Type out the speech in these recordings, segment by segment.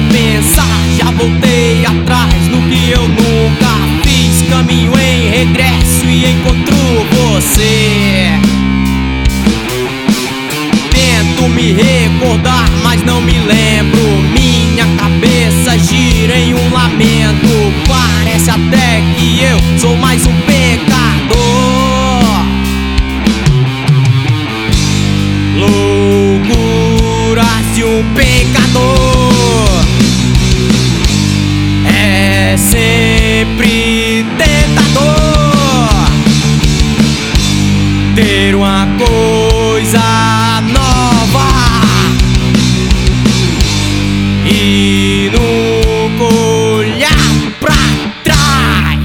pensar, já voltei atrás no que eu nunca fiz. Caminho em regresso e encontro você. Tento me recordar, mas não me lembro. Minha cabeça gira em um lamento. Parece até que eu sou mais um pecador. Loucuras de um pecador. É sempre tentador ter uma coisa nova e nunca olhar pra trás.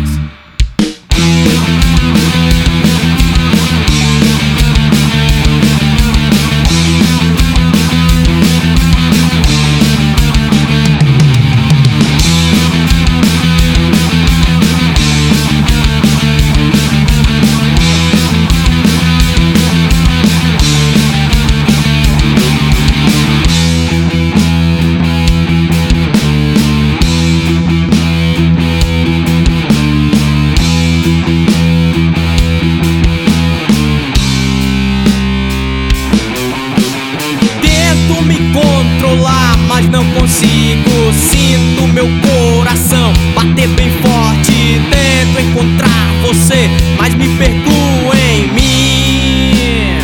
Mas não consigo, sinto meu coração bater bem forte. Tento encontrar você, mas me perco em mim.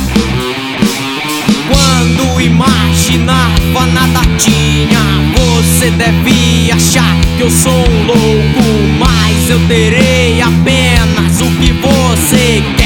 Quando imaginava nada tinha, você deve achar que eu sou um louco, mas eu terei apenas o que você quer.